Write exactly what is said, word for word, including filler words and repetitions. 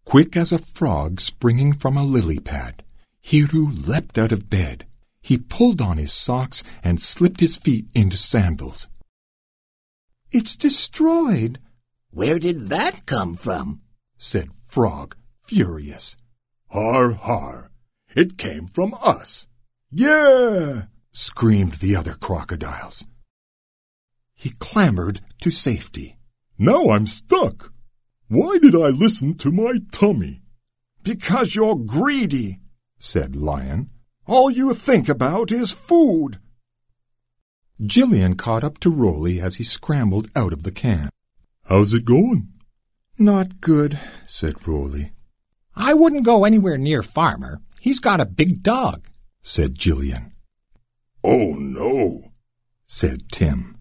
Quick as a frog springing from a lily pad, Hiru leapt out of bed. He pulled on his socks and slipped his feet into sandals. "It's destroyed." "Where did that come from?" said Frog, furious. "Har, har! It came from us." "Yeah!" screamed the other crocodiles. He clambered to safety. "Now I'm stuck. Why did I listen to my tummy?" "Because you're greedy," said Lion. "All you think about is food." Jillian caught up to Rolly as he scrambled out of the can. "How's it going?" "Not good," said Rolly. "I wouldn't go anywhere near Farmer. He's got a big dog," said Jillian. "Oh, no," said Tim.